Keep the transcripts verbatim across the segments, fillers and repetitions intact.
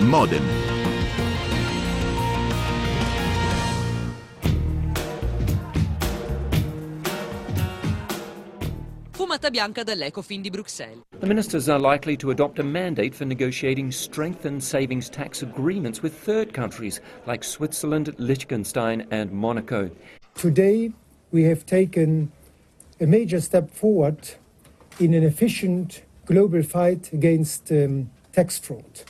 Modem. Fumata bianca dall'Ecofin di Bruxelles. The ministers are likely to adopt a mandate for negotiating strengthened savings tax agreements with third countries like Switzerland, Liechtenstein and Monaco. Today we have taken a major step forward in an efficient global fight against um, tax fraud.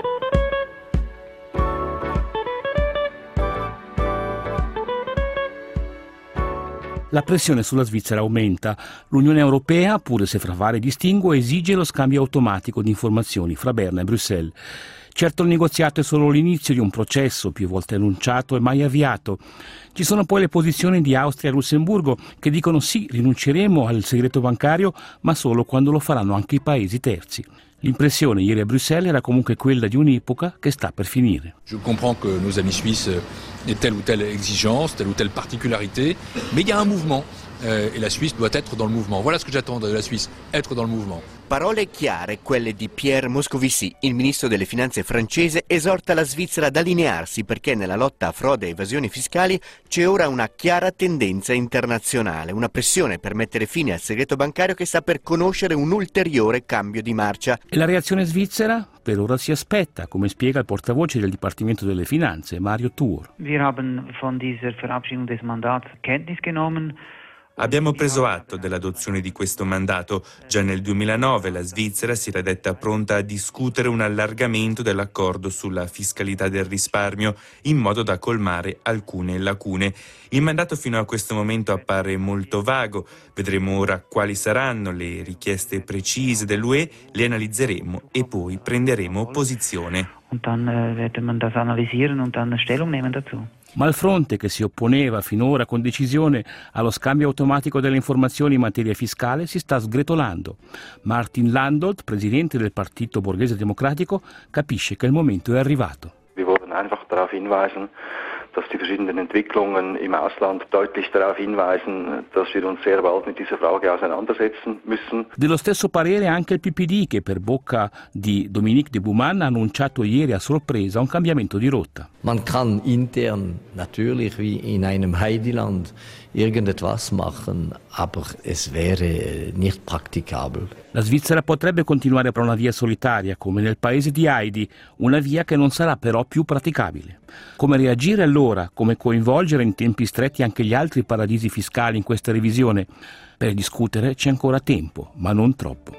La pressione sulla Svizzera aumenta. L'Unione Europea, pure se fra vari distinguo, esige lo scambio automatico di informazioni fra Berna e Bruxelles. Certo, il negoziato è solo l'inizio di un processo più volte annunciato e mai avviato. Ci sono poi le posizioni di Austria e Lussemburgo che dicono sì, rinunceremo al segreto bancario, ma solo quando lo faranno anche i paesi terzi. L'impressione ieri a Bruxelles era comunque quella di un'epoca che sta per finire. Je comprends que nos amis suisses aient telle ou telle exigence, telle ou telle particularité, mais il y a un mouvement euh, et la Suisse doit être dans le mouvement. Voilà ce que j'attends de la Suisse, être dans le mouvement. Parole chiare, quelle di Pierre Moscovici, il ministro delle finanze francese, esorta la Svizzera ad allinearsi perché nella lotta a frode e evasioni fiscali c'è ora una chiara tendenza internazionale, una pressione per mettere fine al segreto bancario che sta per conoscere un ulteriore cambio di marcia. E la reazione svizzera? Per ora si aspetta, come spiega il portavoce del Dipartimento delle Finanze, Mario Thur. Wir haben von dieser Verabschiedung des Mandats Kenntnis genommen. Abbiamo preso atto dell'adozione di questo mandato. Già nel duemilanove la Svizzera si era detta pronta a discutere un allargamento dell'accordo sulla fiscalità del risparmio in modo da colmare alcune lacune. Il mandato fino a questo momento appare molto vago. Vedremo ora quali saranno le richieste precise dell'U E, le analizzeremo e poi prenderemo posizione. Und dann äh, wird man das analysieren und dann Stellung nehmen dazu. Ma il fronte che si opponeva finora con decisione allo scambio automatico delle informazioni in materia fiscale si sta sgretolando. Martin Landolt, presidente del Partito Borghese Democratico, capisce che il momento è arrivato. Wir wollen einfach darauf hinweisen, dass die verschiedenen Entwicklungen im Ausland deutlich darauf hinweisen, dass wir uns sehr bald mit dieser Frage auseinandersetzen müssen. Dello stesso parere anche il P P D, che per bocca di Dominique de Buman ha annunciato ieri a sorpresa un cambiamento di rotta. Man kann intern natürlich wie in einem Heideland irgendetwas machen, aber es wäre nicht praktikabel. La Svizzera potrebbe continuare per una via solitaria, come nel paese di Heidi, una via che non sarà però più praticabile. Come reagire allora? Come coinvolgere in tempi stretti anche gli altri paradisi fiscali in questa revisione? Per discutere c'è ancora tempo, ma non troppo.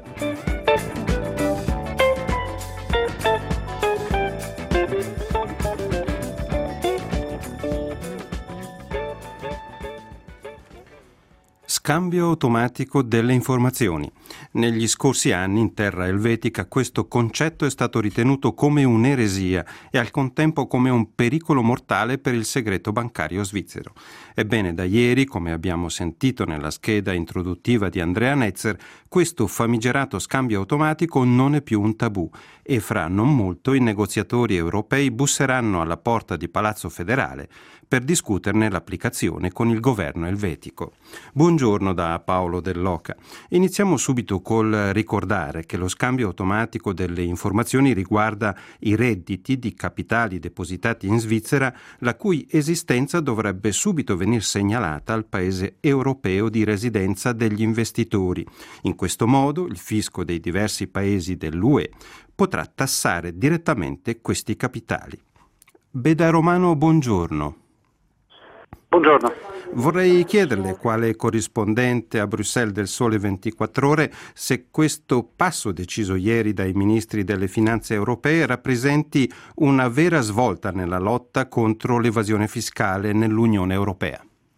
Scambio automatico delle informazioni. Negli scorsi anni in terra elvetica questo concetto è stato ritenuto come un'eresia e al contempo come un pericolo mortale per il segreto bancario svizzero. Ebbene, da ieri, come abbiamo sentito nella scheda introduttiva di Andrea Netzer, questo famigerato scambio automatico non è più un tabù e fra non molto i negoziatori europei busseranno alla porta di Palazzo Federale per discuterne l'applicazione con il governo elvetico. Buongiorno da Paolo Dell'Oca. Iniziamo subito col ricordare che lo scambio automatico delle informazioni riguarda i redditi di capitali depositati in Svizzera, la cui esistenza dovrebbe subito venir segnalata al paese europeo di residenza degli investitori. In questo modo il fisco dei diversi paesi dell'U E potrà tassare direttamente questi capitali. Beda Romano, buongiorno. Buongiorno. Vorrei chiederle, quale corrispondente a Bruxelles del Sole ventiquattro Ore, se questo passo deciso ieri dai ministri delle finanze europee rappresenti una vera svolta nella lotta contro l'evasione fiscale nell'Unione Europea.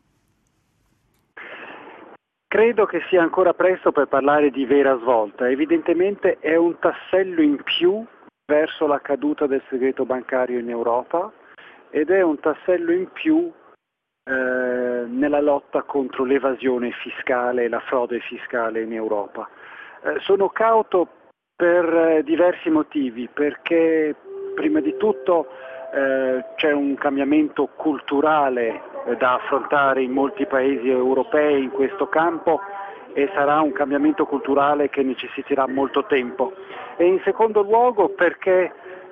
Credo che sia ancora presto per parlare di vera svolta. Evidentemente è un tassello in più verso la caduta del segreto bancario in Europa ed è un tassello in più Eh, nella lotta contro l'evasione fiscale e la frode fiscale in Europa. Eh, sono cauto per eh, diversi motivi, perché prima di tutto eh, c'è un cambiamento culturale eh, da affrontare in molti paesi europei in questo campo e sarà un cambiamento culturale che necessiterà molto tempo. E in secondo luogo perché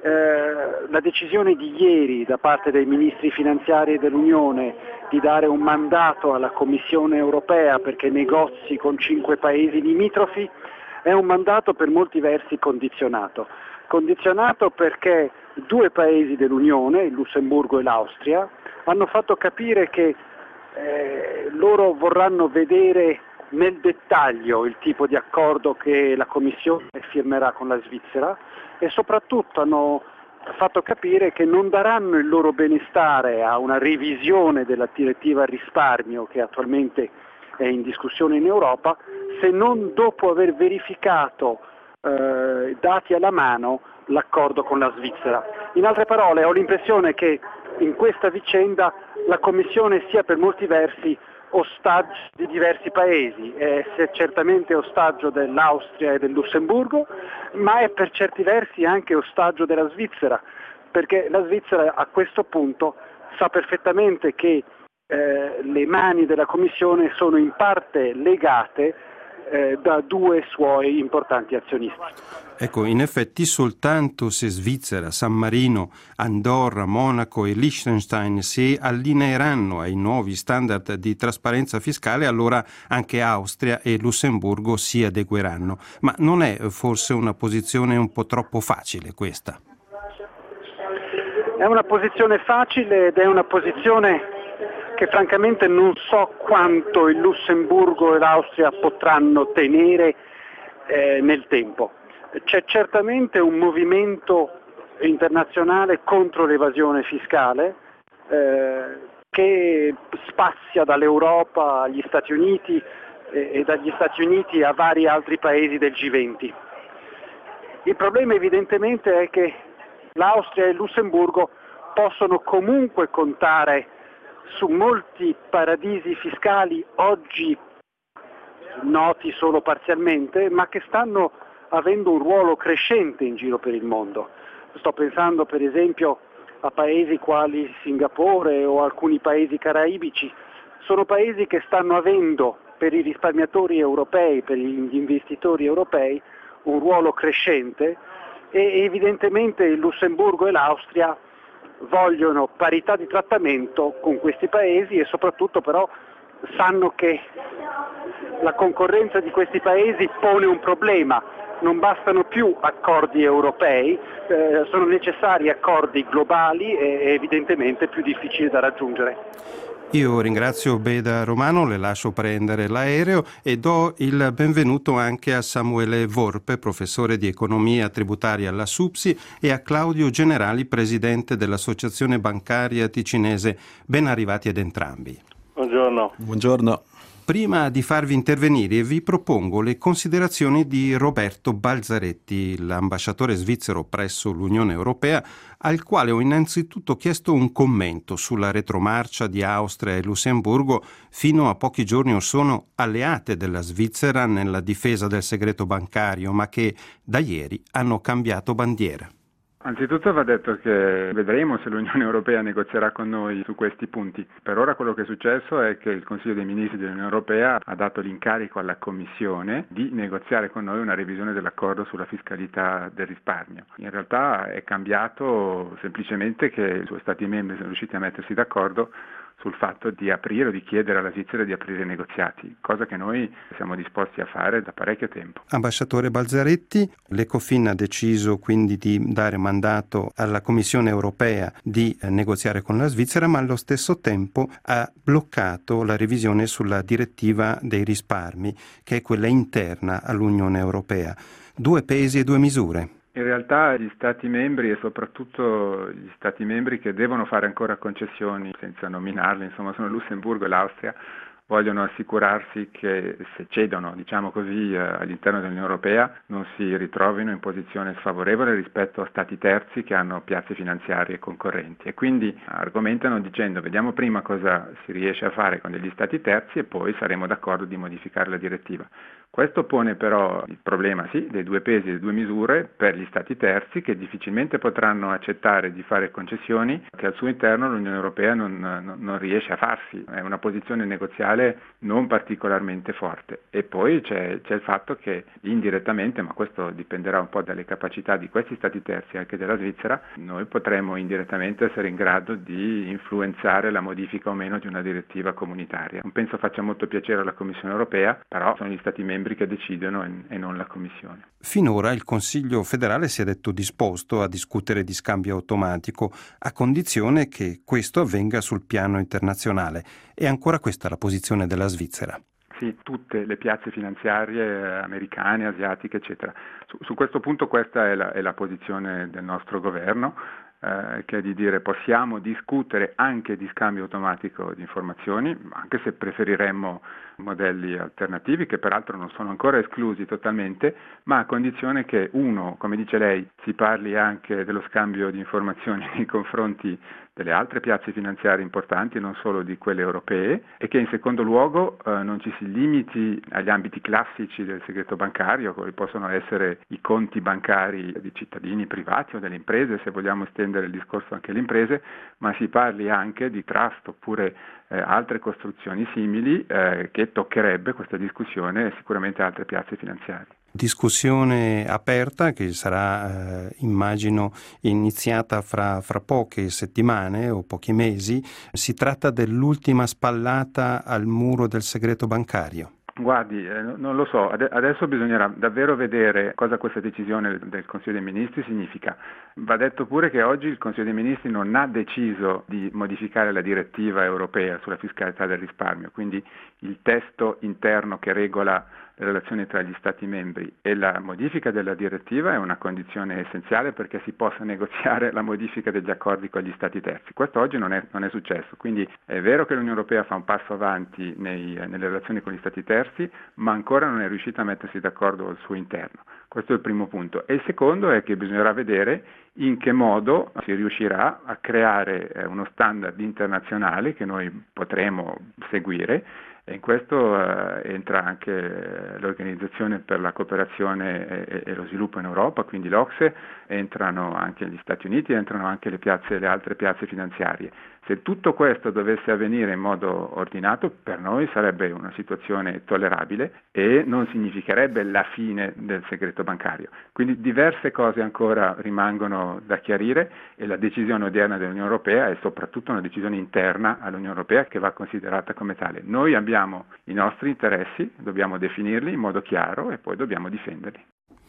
eh, la decisione di ieri da parte dei ministri finanziari dell'Unione di dare un mandato alla Commissione europea perché negozi con cinque paesi limitrofi è un mandato per molti versi condizionato. Condizionato perché due paesi dell'Unione, il Lussemburgo e l'Austria, hanno fatto capire che eh, loro vorranno vedere nel dettaglio il tipo di accordo che la Commissione firmerà con la Svizzera e soprattutto hanno fatto capire che non daranno il loro benestare a una revisione della direttiva al risparmio che attualmente è in discussione in Europa se non dopo aver verificato eh, dati alla mano l'accordo con la Svizzera. In altre parole, ho l'impressione che in questa vicenda la Commissione sia per molti versi ostaggio di diversi paesi, è certamente ostaggio dell'Austria e del Lussemburgo, ma è per certi versi anche ostaggio della Svizzera, perché la Svizzera a questo punto sa perfettamente che eh, le mani della Commissione sono in parte legate eh, da due suoi importanti azionisti. Ecco, in effetti soltanto se Svizzera, San Marino, Andorra, Monaco e Liechtenstein si allineeranno ai nuovi standard di trasparenza fiscale, allora anche Austria e Lussemburgo si adegueranno. Ma non è forse una posizione un po' troppo facile questa? È una posizione facile ed è una posizione che francamente non so quanto il Lussemburgo e l'Austria potranno tenere eh, nel tempo. C'è certamente un movimento internazionale contro l'evasione fiscale eh, che spazia dall'Europa agli Stati Uniti eh, e dagli Stati Uniti a vari altri paesi del G venti. Il problema evidentemente è che l'Austria e il Lussemburgo possono comunque contare su molti paradisi fiscali oggi noti solo parzialmente, ma che stanno avendo un ruolo crescente in giro per il mondo. Sto pensando per esempio a paesi quali Singapore o alcuni paesi caraibici. Sono paesi che stanno avendo per i risparmiatori europei, per gli investitori europei, un ruolo crescente e evidentemente il Lussemburgo e l'Austria vogliono parità di trattamento con questi paesi e soprattutto però sanno che la concorrenza di questi paesi pone un problema. Non bastano più accordi europei, eh, sono necessari accordi globali e evidentemente più difficili da raggiungere. Io ringrazio Beda Romano, le lascio prendere l'aereo e do il benvenuto anche a Samuele Vorpe, professore di economia tributaria alla SUPSI, e a Claudio Generali, presidente dell'Associazione Bancaria Ticinese. Ben arrivati ad entrambi. Buongiorno. Buongiorno. Prima di farvi intervenire vi propongo le considerazioni di Roberto Balzaretti, l'ambasciatore svizzero presso l'Unione Europea, al quale ho innanzitutto chiesto un commento sulla retromarcia di Austria e Lussemburgo, fino a pochi giorni or sono alleate della Svizzera nella difesa del segreto bancario, ma che da ieri hanno cambiato bandiera. Anzitutto va detto che vedremo se l'Unione Europea negozierà con noi su questi punti. Per ora quello che è successo è che il Consiglio dei Ministri dell'Unione Europea ha dato l'incarico alla Commissione di negoziare con noi una revisione dell'accordo sulla fiscalità del risparmio. In realtà è cambiato semplicemente che i suoi Stati membri sono riusciti a mettersi d'accordo sul fatto di aprire o di chiedere alla Svizzera di aprire i negoziati, cosa che noi siamo disposti a fare da parecchio tempo. Ambasciatore Balzaretti, l'Ecofin ha deciso quindi di dare mandato alla Commissione Europea di negoziare con la Svizzera, ma allo stesso tempo ha bloccato la revisione sulla direttiva dei risparmi, che è quella interna all'Unione Europea. Due pesi e due misure. In realtà gli Stati membri e soprattutto gli Stati membri che devono fare ancora concessioni, senza nominarli, insomma sono Lussemburgo e l'Austria, vogliono assicurarsi che se cedono, diciamo così, all'interno dell'Unione Europea non si ritrovino in posizione sfavorevole rispetto a Stati terzi che hanno piazze finanziarie concorrenti e quindi argomentano dicendo vediamo prima cosa si riesce a fare con degli Stati terzi e poi saremo d'accordo di modificare la direttiva. Questo pone però il problema, sì, dei due pesi e delle due misure per gli Stati terzi che difficilmente potranno accettare di fare concessioni che al suo interno l'Unione Europea non, non, non riesce a farsi. È una posizione negoziale non particolarmente forte. E poi c'è, c'è il fatto che indirettamente, ma questo dipenderà un po' dalle capacità di questi Stati terzi e anche della Svizzera, noi potremo indirettamente essere in grado di influenzare la modifica o meno di una direttiva comunitaria. Non penso faccia molto piacere alla Commissione Europea, però sono gli Stati membri che decidono e non la Commissione. Finora il Consiglio federale si è detto disposto a discutere di scambio automatico a condizione che questo avvenga sul piano internazionale. È ancora questa la posizione della Svizzera? Sì, tutte le piazze finanziarie americane, asiatiche, eccetera. Su, su questo punto questa è la, è la posizione del nostro governo. Eh, che è di dire possiamo discutere anche di scambio automatico di informazioni, anche se preferiremmo modelli alternativi che peraltro non sono ancora esclusi totalmente, ma a condizione che uno, come dice lei, si parli anche dello scambio di informazioni nei confronti delle altre piazze finanziarie importanti, non solo di quelle europee, e che in secondo luogo eh, non ci si limiti agli ambiti classici del segreto bancario, come possono essere i conti bancari di cittadini privati o delle imprese, se vogliamo estendere il discorso anche alle imprese, ma si parli anche di trust oppure eh, altre costruzioni simili eh, che toccherebbe questa discussione sicuramente altre piazze finanziarie. Discussione aperta che sarà, eh, immagino, iniziata fra, fra poche settimane o pochi mesi. Si tratta dell'ultima spallata al muro del segreto bancario. Guardi, eh, non lo so, adesso bisognerà davvero vedere cosa questa decisione del Consiglio dei Ministri significa. Va detto pure che oggi il Consiglio dei Ministri non ha deciso di modificare la direttiva europea sulla fiscalità del risparmio, quindi il testo interno che regola le relazioni tra gli Stati membri e la modifica della direttiva è una condizione essenziale perché si possa negoziare la modifica degli accordi con gli Stati terzi. Questo oggi non è, non è successo, quindi è vero che l'Unione Europea fa un passo avanti nei, nelle relazioni con gli Stati terzi, ma ancora non è riuscita a mettersi d'accordo al suo interno. Questo è il primo punto. E il secondo è che bisognerà vedere in che modo si riuscirà a creare uno standard internazionale che noi potremo seguire. E in questo eh, entra anche l'Organizzazione per la cooperazione e, e lo sviluppo in Europa, quindi l'O C S E, entrano anche gli Stati Uniti, entrano anche le, piazze, le altre piazze finanziarie. Se tutto questo dovesse avvenire in modo ordinato, per noi sarebbe una situazione tollerabile e non significherebbe la fine del segreto bancario. Quindi diverse cose ancora rimangono da chiarire e la decisione odierna dell'Unione Europea è soprattutto una decisione interna all'Unione Europea che va considerata come tale. Noi abbiamo i nostri interessi, dobbiamo definirli in modo chiaro e poi dobbiamo difenderli.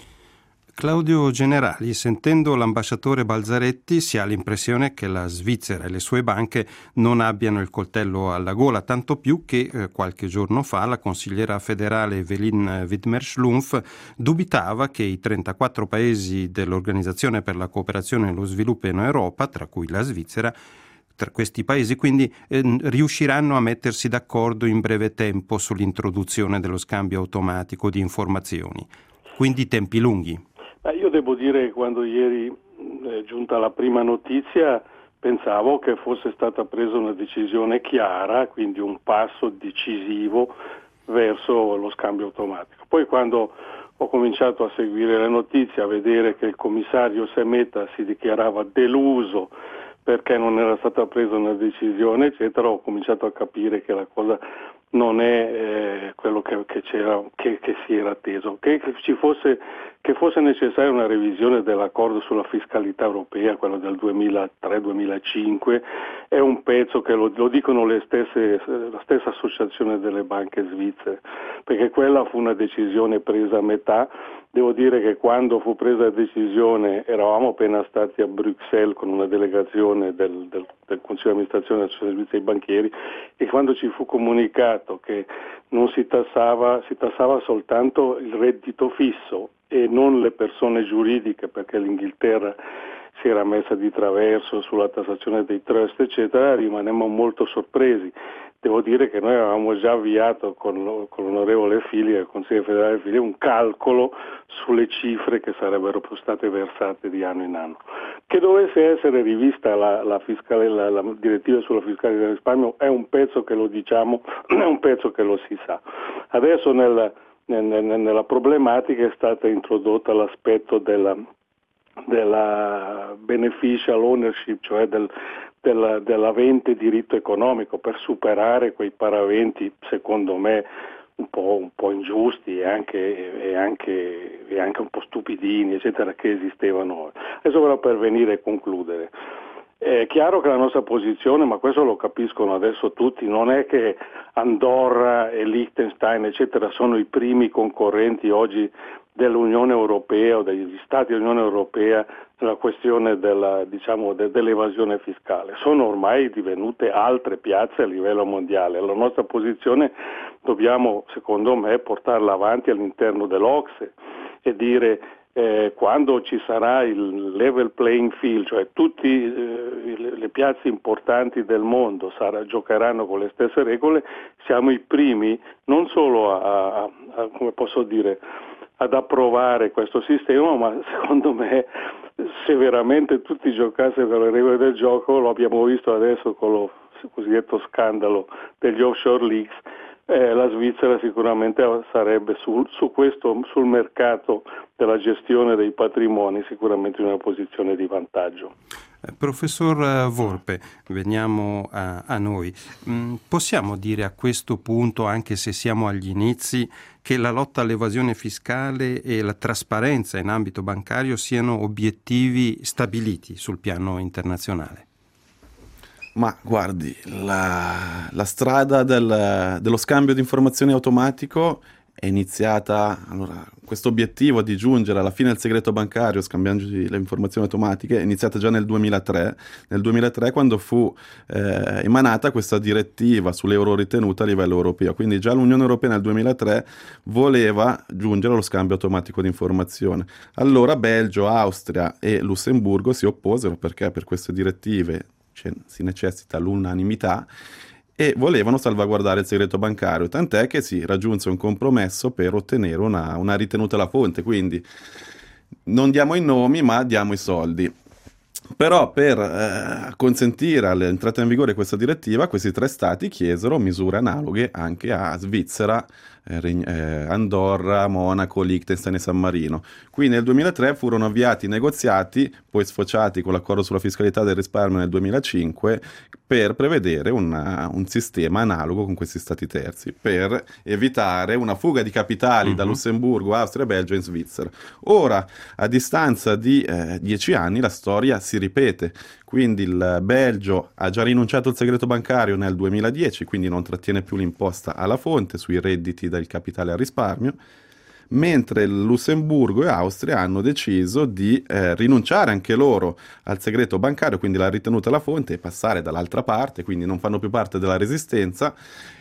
Claudio Generali, sentendo l'ambasciatore Balzaretti si ha l'impressione che la Svizzera e le sue banche non abbiano il coltello alla gola, tanto più che eh, qualche giorno fa la consigliera federale Evelyn Widmer-Schlumpf dubitava che i trentaquattro paesi dell'Organizzazione per la cooperazione e lo sviluppo in Europa, tra cui la Svizzera, tra questi paesi quindi eh, riusciranno a mettersi d'accordo in breve tempo sull'introduzione dello scambio automatico di informazioni. Quindi tempi lunghi. Io devo dire che quando ieri è giunta la prima notizia pensavo che fosse stata presa una decisione chiara, quindi un passo decisivo verso lo scambio automatico. Poi quando ho cominciato a seguire le notizie, a vedere che il commissario Semeta si dichiarava deluso perché non era stata presa una decisione, eccetera, ho cominciato a capire che la cosa non è eh, quello che, che, c'era, che, che si era atteso, che, che ci fosse che fosse necessaria una revisione dell'accordo sulla fiscalità europea, quello del duemilatré duemilacinque, è un pezzo che lo, lo dicono le stesse, la stessa associazione delle banche svizzere, perché quella fu una decisione presa a metà. Devo dire che quando fu presa la decisione eravamo appena stati a Bruxelles con una delegazione del, del, del Consiglio di amministrazione del servizio dei banchieri e quando ci fu comunicato che non si tassava, si tassava soltanto il reddito fisso e non le persone giuridiche, perché l'Inghilterra si era messa di traverso sulla tassazione dei trust, eccetera, rimanemmo molto sorpresi. Devo dire che noi avevamo già avviato con, con l'onorevole Fili e il Consiglio federale Fili un calcolo sulle cifre che sarebbero state versate di anno in anno. Che dovesse essere rivista la, la, fiscale, la, la direttiva sulla fiscalità del risparmio è un pezzo che lo diciamo, è un pezzo che lo si sa. Adesso nel nella problematica è stata introdotta l'aspetto della, della beneficial ownership, cioè del, della, dell'avente diritto economico, per superare quei paraventi, secondo me, un po', un po' ingiusti e anche, e, anche, e anche un po' stupidini, eccetera, che esistevano. Adesso però, per venire a concludere, è chiaro che la nostra posizione, ma questo lo capiscono adesso tutti, non è che Andorra e Liechtenstein, eccetera, sono i primi concorrenti oggi dell'Unione Europea o degli Stati dell'Unione Europea nella questione della, diciamo, de, dell'evasione fiscale. Sono ormai divenute altre piazze a livello mondiale. La nostra posizione dobbiamo, secondo me, portarla avanti all'interno dell'Ocse e dire eh, quando ci sarà il level playing field, cioè tutte eh, le, le piazze importanti del mondo sarà, giocheranno con le stesse regole, siamo i primi non solo a, a, a come posso dire, ad approvare questo sistema, ma secondo me se veramente tutti giocassero con le regole del gioco, lo abbiamo visto adesso con lo cosiddetto scandalo degli offshore leaks, eh, la Svizzera sicuramente sarebbe sul, su questo, sul mercato della gestione dei patrimoni sicuramente in una posizione di vantaggio. Professor Volpe, veniamo a, a noi. Mm, possiamo dire a questo punto, anche se siamo agli inizi, che la lotta all'evasione fiscale e la trasparenza in ambito bancario siano obiettivi stabiliti sul piano internazionale? Ma guardi, la, la strada del, dello scambio di informazioni automatico è iniziata, allora, questo obiettivo di giungere alla fine del segreto bancario scambiandoci le informazioni automatiche è iniziata già nel duemilatré, nel duemilatré quando fu eh, emanata questa direttiva sull'euro ritenuta a livello europeo, quindi già l'Unione Europea nel duemilatré voleva giungere allo scambio automatico di informazione. Allora Belgio, Austria e Lussemburgo si opposero perché per queste direttive si necessita l'unanimità e volevano salvaguardare il segreto bancario, tant'è che si raggiunse un compromesso per ottenere una, una ritenuta alla fonte, quindi non diamo i nomi ma diamo i soldi. Però per eh, consentire all'entrata in vigore di questa direttiva, questi tre stati chiesero misure analoghe anche a Svizzera, eh, Andorra, Monaco, Liechtenstein e San Marino. Qui nel duemilatré furono avviati i negoziati, poi sfociati con l'accordo sulla fiscalità del risparmio nel duemilacinque, per prevedere una, un sistema analogo con questi stati terzi, per evitare una fuga di capitali mm-hmm. da Lussemburgo, Austria, Belgio e in Svizzera. Ora, a distanza di eh, dieci anni, la storia si ripete. Quindi il Belgio ha già rinunciato al segreto bancario nel duemiladieci, quindi non trattiene più l'imposta alla fonte sui redditi del capitale a risparmio, mentre Lussemburgo e Austria hanno deciso di eh, rinunciare anche loro al segreto bancario, quindi la ritenuta alla fonte, e passare dall'altra parte, quindi non fanno più parte della resistenza,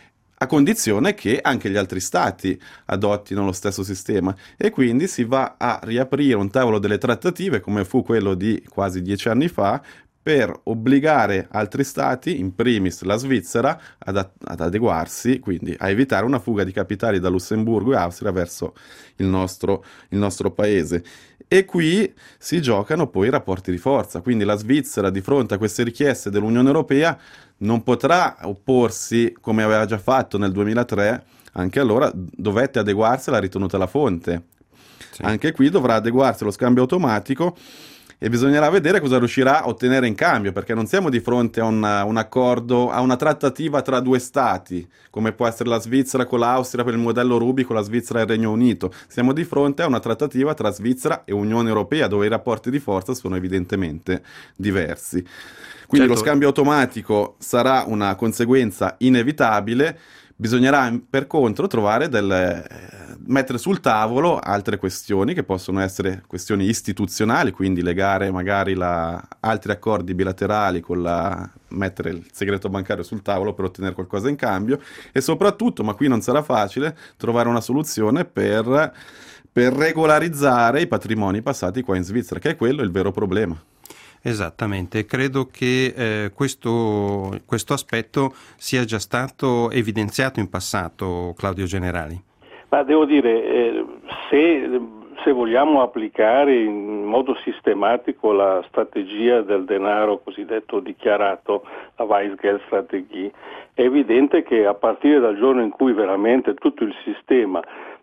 a condizione che anche gli altri stati adottino lo stesso sistema, e quindi si va a riaprire un tavolo delle trattative, come fu quello di quasi dieci anni fa, per obbligare altri stati, in primis la Svizzera, ad, ad adeguarsi, quindi a evitare una fuga di capitali da Lussemburgo e Austria verso il nostro, il nostro paese. E qui si giocano poi i rapporti di forza, quindi la Svizzera di fronte a queste richieste dell'Unione Europea non potrà opporsi come aveva già fatto nel duemilatré, anche allora dovette adeguarsi alla ritenuta alla fonte. Sì. Anche qui dovrà adeguarsi allo scambio automatico e bisognerà vedere cosa riuscirà a ottenere in cambio, perché non siamo di fronte a una, un accordo, a una trattativa tra due stati, come può essere la Svizzera con l'Austria per il modello Ruby con la Svizzera e il Regno Unito. Siamo di fronte a una trattativa tra Svizzera e Unione Europea, dove i rapporti di forza sono evidentemente diversi. Quindi certo, lo scambio automatico sarà una conseguenza inevitabile. Bisognerà per contro trovare delle, mettere sul tavolo altre questioni che possono essere questioni istituzionali, quindi legare magari la, altri accordi bilaterali con la, mettere il segreto bancario sul tavolo per ottenere qualcosa in cambio, e soprattutto, ma qui non sarà facile, trovare una soluzione per, per regolarizzare i patrimoni passati qua in Svizzera, che è quello il vero problema. Esattamente, credo che eh, questo, questo aspetto sia già stato evidenziato in passato, Claudio Generali. Ma devo dire, eh, se, se vogliamo applicare in modo sistematico la strategia del denaro cosiddetto dichiarato, la Weisgeldstrategie, è evidente che a partire dal giorno in cui veramente tutto il sistema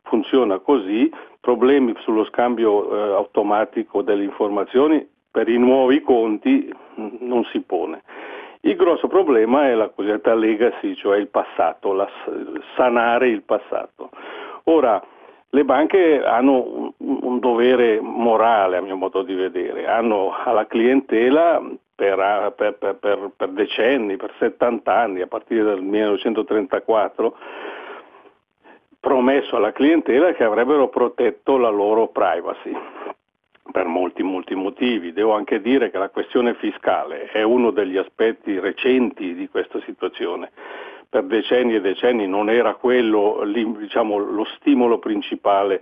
funziona così, problemi sullo scambio eh, automatico delle informazioni per i nuovi conti non si pone. Il grosso problema è la cosiddetta legacy, cioè il passato, la, sanare il passato. Ora, le banche hanno un, un dovere morale, a mio modo di vedere, hanno alla clientela per, per, per, per, per decenni, per settanta anni, a partire dal millenovecentotrentaquattro, promesso alla clientela che avrebbero protetto la loro privacy. Per molti, molti motivi. Devo anche dire che la questione fiscale è uno degli aspetti recenti di questa situazione. Per decenni e decenni non era quello, diciamo, lo stimolo principale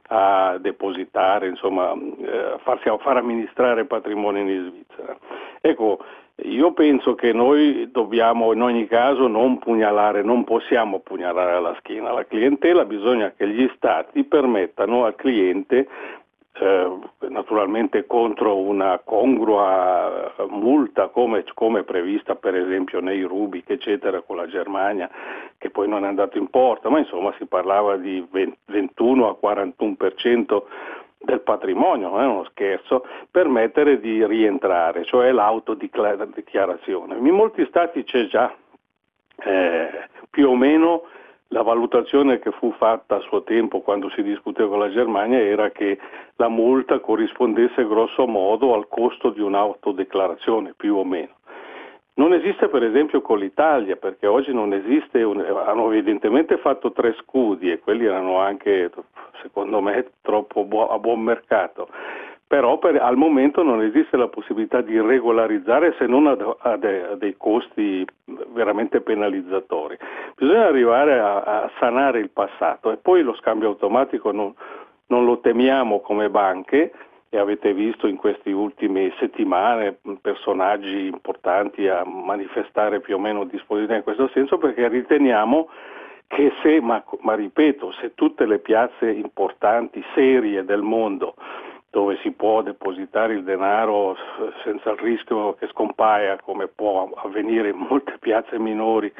a depositare, insomma, a farsi, a far amministrare patrimoni in Svizzera. Ecco, io penso che noi dobbiamo in ogni caso non pugnalare, non possiamo pugnalare alla schiena la clientela, bisogna che gli stati permettano al cliente, Eh, naturalmente contro una congrua multa come, come prevista per esempio nei Rubik eccetera con la Germania, che poi non è andato in porto, ma insomma si parlava di ventuno a quarantuno per cento del patrimonio, non è uno scherzo, permettere di rientrare, cioè l'autodichiarazione. In molti stati c'è già eh, più o meno. La valutazione che fu fatta a suo tempo quando si discuteva con la Germania era che la multa corrispondesse grosso modo al costo di un'autodeclarazione, più o meno. Non esiste per esempio con l'Italia, perché oggi non esiste, un, hanno evidentemente fatto tre scudi e quelli erano anche, secondo me, troppo bu- a buon mercato. Però per, al momento non esiste la possibilità di regolarizzare se non a, a, de, a dei costi veramente penalizzatori. Bisogna arrivare a, a sanare il passato e poi lo scambio automatico non, non lo temiamo come banche, e avete visto in queste ultime settimane personaggi importanti a manifestare più o meno disponibilità in questo senso, perché riteniamo che se, ma, ma ripeto, se tutte le piazze importanti, serie del mondo, dove si può depositare il denaro senza il rischio che scompaia, come può avvenire in molte piazze minori,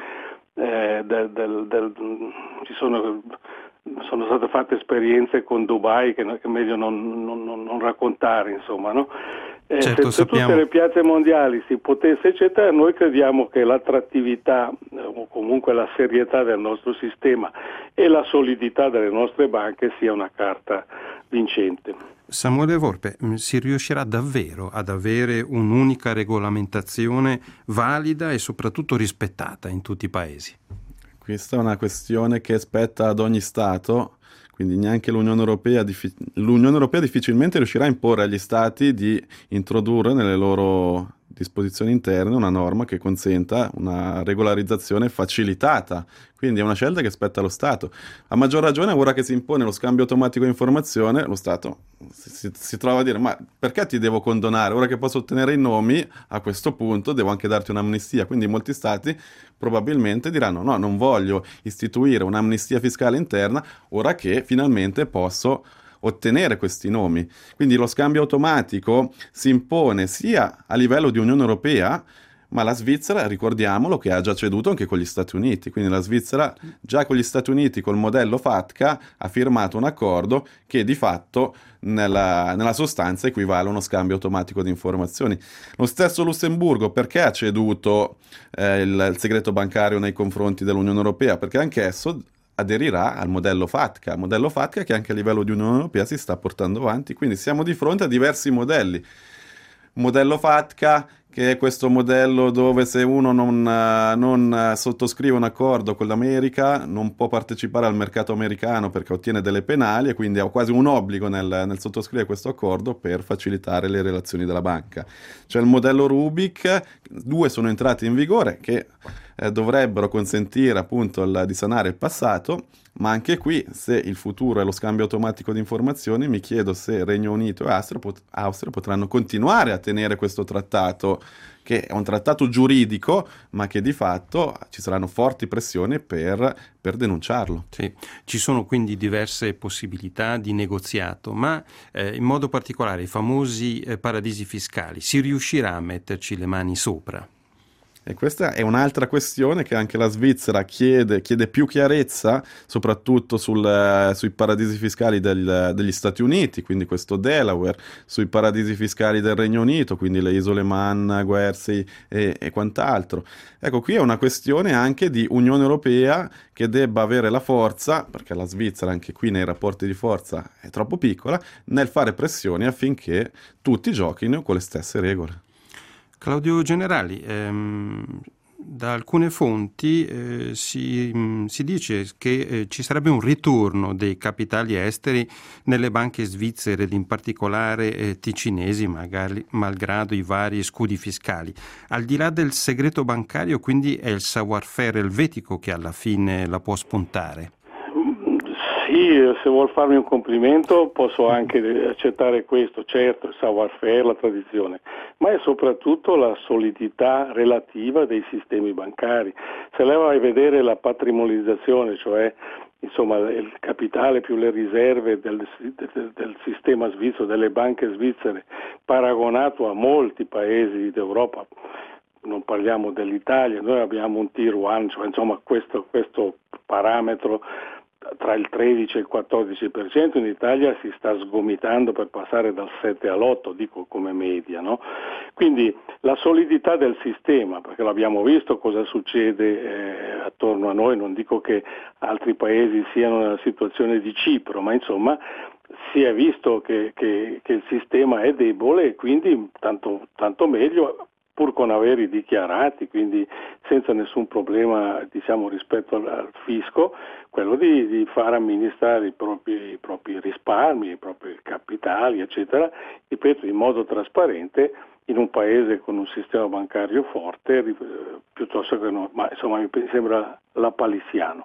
eh, del, del, del, ci sono, sono state fatte esperienze con Dubai che, che è meglio non, non, non raccontare, insomma, no? Eh, certo, se, se sappiamo... tutte le piazze mondiali si potesse, eccetera, noi crediamo che l'attrattività eh, o comunque la serietà del nostro sistema e la solidità delle nostre banche sia una carta vincente. Samuele Volpe, si riuscirà davvero ad avere un'unica regolamentazione valida e soprattutto rispettata in tutti i paesi? Questa è una questione che spetta ad ogni Stato, quindi neanche l'Unione Europea, l'Unione Europea difficilmente riuscirà a imporre agli Stati di introdurre nelle loro disposizioni interne una norma che consenta una regolarizzazione facilitata. Quindi è una scelta che spetta allo Stato. A maggior ragione, ora che si impone lo scambio automatico di informazione, lo Stato si, si, si trova a dire: ma perché ti devo condonare? Ora che posso ottenere i nomi, a questo punto devo anche darti un'amnistia. Quindi molti Stati probabilmente diranno: no, non voglio istituire un'amnistia fiscale interna ora che finalmente posso ottenere questi nomi. Quindi lo scambio automatico si impone sia a livello di Unione Europea, ma la Svizzera, ricordiamolo, che ha già ceduto anche con gli Stati Uniti. Quindi la Svizzera già con gli Stati Uniti, col modello FATCA, ha firmato un accordo che di fatto nella, nella sostanza equivale a uno scambio automatico di informazioni. Lo stesso Lussemburgo, perché ha ceduto eh, il, il segreto bancario nei confronti dell'Unione Europea? Perché anch'esso aderirà al modello FATCA, modello FATCA che anche a livello di Unione Europea si sta portando avanti. Quindi siamo di fronte a diversi modelli. Modello FATCA, che è questo modello dove se uno non, non sottoscrive un accordo con l'America non può partecipare al mercato americano perché ottiene delle penali, e quindi ha quasi un obbligo nel, nel sottoscrivere questo accordo per facilitare le relazioni della banca. C'è il modello Rubik, due sono entrati in vigore che eh, dovrebbero consentire appunto il, di sanare il passato, ma anche qui, se il futuro è lo scambio automatico di informazioni, mi chiedo se Regno Unito e Austria, pot- Austria potranno continuare a tenere questo trattato, che è un trattato giuridico, ma che di fatto ci saranno forti pressioni per, per denunciarlo. Sì, ci sono quindi diverse possibilità di negoziato, ma eh, in modo particolare i famosi eh, paradisi fiscali, si riuscirà a metterci le mani sopra? E questa è un'altra questione che anche la Svizzera chiede, chiede più chiarezza, soprattutto sul, sui paradisi fiscali del, degli Stati Uniti, quindi questo Delaware, sui paradisi fiscali del Regno Unito, quindi le isole Man, Guernsey e, e quant'altro. Ecco, qui è una questione anche di Unione Europea che debba avere la forza, perché la Svizzera anche qui nei rapporti di forza è troppo piccola, nel fare pressioni affinché tutti giochino con le stesse regole. Claudio Generali, ehm, da alcune fonti eh, si, mh, si dice che eh, ci sarebbe un ritorno dei capitali esteri nelle banche svizzere ed in particolare eh, ticinesi, magari malgrado i vari scudi fiscali. Al di là del segreto bancario, quindi è il savoir-faire elvetico che alla fine la può spuntare. Sì, se vuol farmi un complimento posso anche accettare questo, certo, il savoir-faire, la tradizione, ma è soprattutto la solidità relativa dei sistemi bancari. Se lei va a vedere la patrimonializzazione, cioè insomma il capitale più le riserve del, del, del sistema svizzero, delle banche svizzere, paragonato a molti paesi d'Europa, non parliamo dell'Italia, noi abbiamo un tier one, cioè insomma questo, questo parametro tra il tredici e il quattordici per cento, in Italia si sta sgomitando per passare dal sette all'otto, dico come media, no? Quindi la solidità del sistema, perché l'abbiamo visto cosa succede eh, attorno a noi, non dico che altri paesi siano nella situazione di Cipro, ma insomma si è visto che, che, che il sistema è debole e quindi tanto, tanto meglio, pur con averi dichiarati, quindi senza nessun problema diciamo rispetto al, al fisco, quello di, di far amministrare i propri, i propri risparmi, i propri capitali, eccetera, ripeto, in modo trasparente in un paese con un sistema bancario forte, eh, piuttosto che no, ma insomma mi sembra lapalissiano.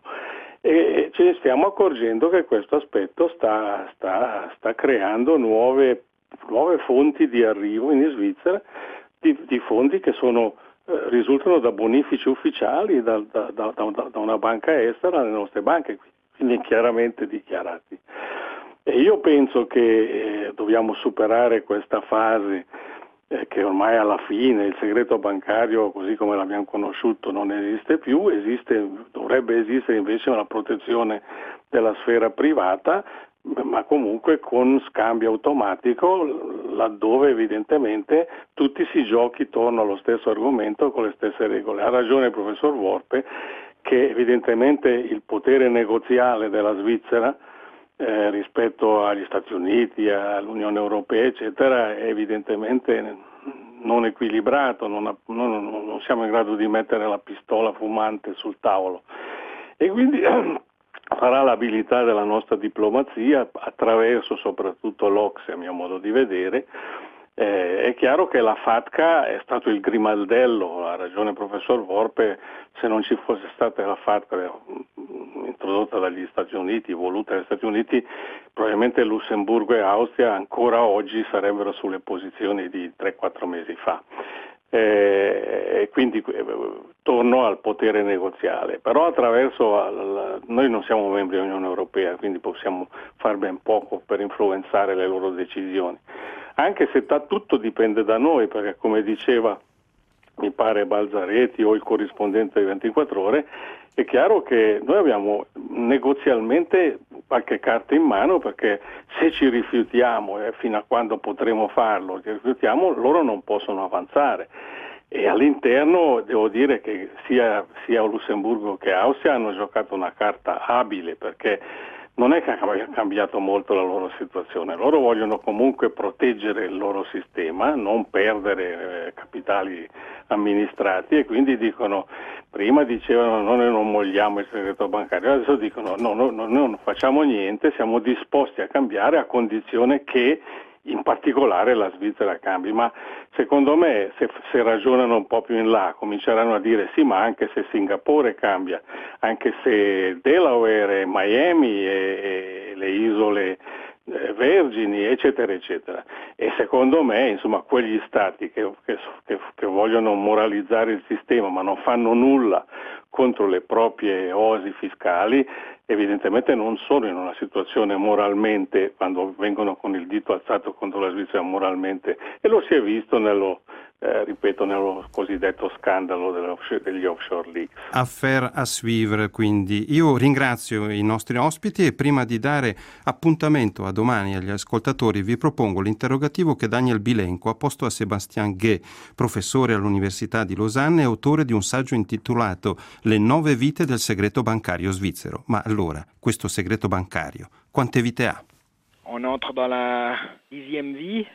E ce ne stiamo accorgendo che questo aspetto sta, sta, sta creando nuove, nuove fonti di arrivo in Svizzera, Di, di fondi che sono, eh, risultano da bonifici ufficiali da, da, da, da una banca estera alle nostre banche, quindi chiaramente dichiarati. E io penso che eh, dobbiamo superare questa fase eh, che ormai alla fine il segreto bancario, così come l'abbiamo conosciuto, non esiste più, esiste, dovrebbe esistere invece una protezione della sfera privata, ma comunque con scambio automatico, laddove evidentemente tutti si giochi intorno allo stesso argomento con le stesse regole. Ha ragione il professor Worpe che evidentemente il potere negoziale della Svizzera eh, rispetto agli Stati Uniti, all'Unione Europea, eccetera, è evidentemente non equilibrato, non, ha, non, non siamo in grado di mettere la pistola fumante sul tavolo. E quindi sarà l'abilità della nostra diplomazia attraverso soprattutto l'O C S E, a mio modo di vedere. Eh, è chiaro che la FATCA è stato il grimaldello, ha ragione il professor Worpe, se non ci fosse stata la FATCA introdotta dagli Stati Uniti, voluta dagli Stati Uniti, probabilmente Lussemburgo e Austria ancora oggi sarebbero sulle posizioni di tre quattro mesi fa. E eh, quindi eh, torno al potere negoziale, però attraverso al, noi non siamo membri dell'Unione Europea, quindi possiamo far ben poco per influenzare le loro decisioni, anche se ta, tutto dipende da noi, perché come diceva mi pare Balzaretti o il corrispondente di ventiquattro ore, è chiaro che noi abbiamo negozialmente qualche carta in mano, perché se ci rifiutiamo e fino a quando potremo farlo, ci rifiutiamo, loro non possono avanzare. E all'interno devo dire che sia, sia Lussemburgo che Austria hanno giocato una carta abile, perché non è che ha cambiato molto la loro situazione, loro vogliono comunque proteggere il loro sistema, non perdere eh, capitali amministrati, e quindi dicono, prima dicevano noi non molliamo il segreto bancario, adesso dicono no, no, no, non facciamo niente, siamo disposti a cambiare a condizione che in particolare la Svizzera cambi, ma secondo me se, se ragionano un po' più in là cominceranno a dire sì, ma anche se Singapore cambia, anche se Delaware e Miami e, e le isole eh, Vergini eccetera eccetera, e secondo me insomma quegli stati che, che, che, che vogliono moralizzare il sistema ma non fanno nulla contro le proprie oasi fiscali evidentemente non sono in una situazione moralmente, quando vengono con il dito alzato contro la Svizzera moralmente, e lo si è visto nello, eh, ripeto, nello cosiddetto scandalo degli offshore leaks. Affaire à suivre, quindi. Io ringrazio i nostri ospiti e prima di dare appuntamento a domani agli ascoltatori vi propongo l'interrogativo che Daniel Bilenco ha posto a Sébastien Gué, professore all'Università di Losanna e autore di un saggio intitolato Le nove vite del segreto bancario svizzero. Ma allora, questo segreto bancario, quante vite ha? On entre dans la dixième vie,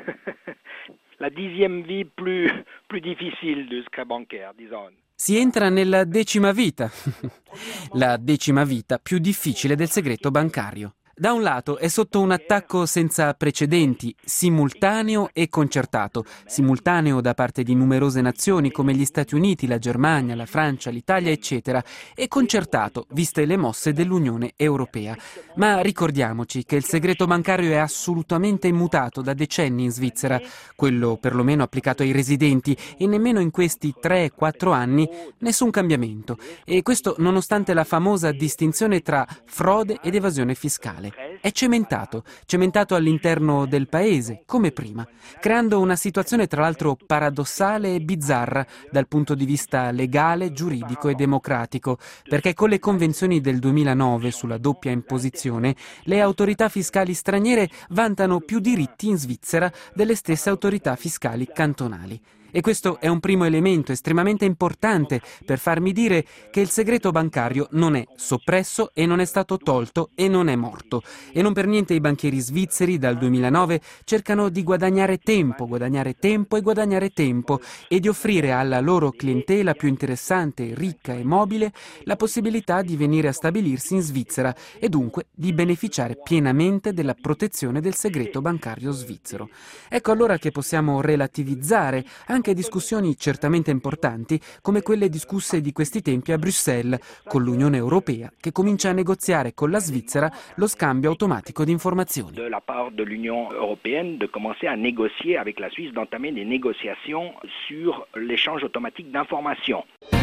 la dixième vie plus, plus difficile du secret bancaire, disons. Si entra nella decima vita, la decima vita più difficile del segreto bancario. Da un lato è sotto un attacco senza precedenti, simultaneo e concertato, simultaneo da parte di numerose nazioni come gli Stati Uniti, la Germania, la Francia, l'Italia, eccetera, e concertato, viste le mosse dell'Unione Europea. Ma ricordiamoci che il segreto bancario è assolutamente immutato da decenni in Svizzera, quello perlomeno applicato ai residenti, e nemmeno in questi tre quattro anni nessun cambiamento. E questo nonostante la famosa distinzione tra frode ed evasione fiscale. È cementato, cementato all'interno del paese, come prima, creando una situazione tra l'altro paradossale e bizzarra dal punto di vista legale, giuridico e democratico, perché con le convenzioni del duemilanove sulla doppia imposizione, le autorità fiscali straniere vantano più diritti in Svizzera delle stesse autorità fiscali cantonali. E questo è un primo elemento estremamente importante per farmi dire che il segreto bancario non è soppresso e non è stato tolto e non è morto. E non per niente i banchieri svizzeri dal duemilanove cercano di guadagnare tempo, guadagnare tempo e guadagnare tempo e di offrire alla loro clientela più interessante, ricca e mobile la possibilità di venire a stabilirsi in Svizzera e dunque di beneficiare pienamente della protezione del segreto bancario svizzero. Ecco allora che possiamo relativizzare anche anche discussioni certamente importanti come quelle discusse di questi tempi a Bruxelles con l'Unione Europea che comincia a negoziare con la Svizzera lo scambio automatico di informazioni. De la part de l'Union européenne de commencer à négocier avec la Suisse, d'entamer des négociations sur l'échange automatique d'informations.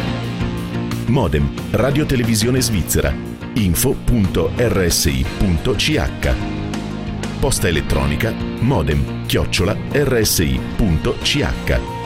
Modem, Radio Televisione Svizzera, info punto r s i punto c h. Posta elettronica modem chiocciola r s i punto c h.